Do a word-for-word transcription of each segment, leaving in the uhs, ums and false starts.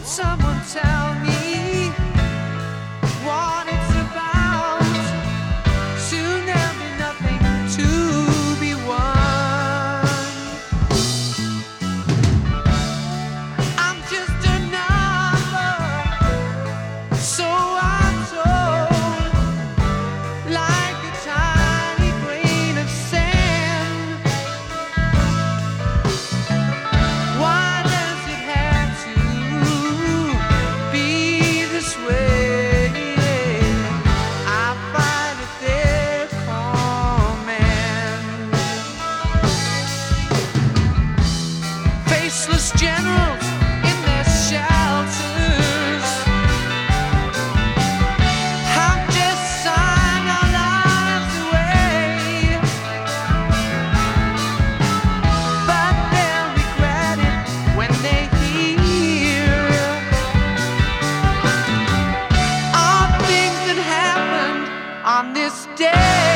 Someone tell me what it's about. Soon there'll be nothing to be won. I'm just a number, so I'm told, like a tiny grain of sand. Why does it have to be this way? I find it their command. Faceless generals in their shelters have just signed our lives away, but they'll regret it when they hear all things that happened on this day.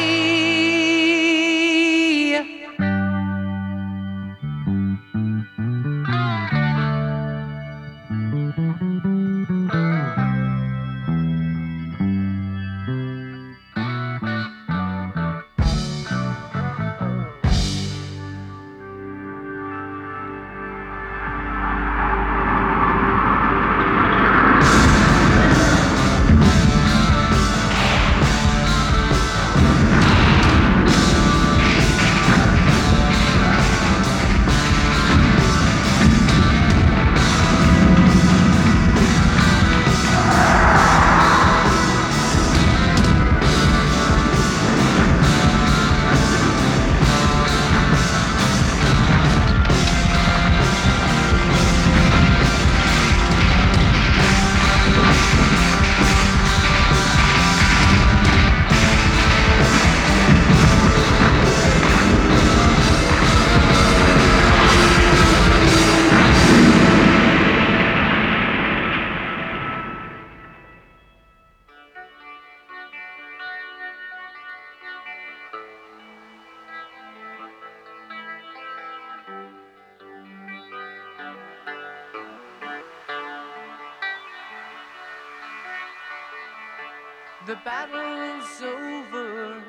The battle's over,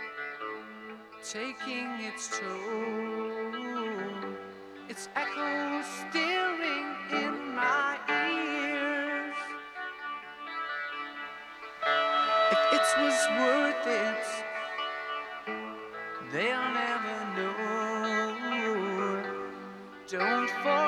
taking its toll. Its echo stirring in my ears. If it was worth it, they'll never know. Don't fall.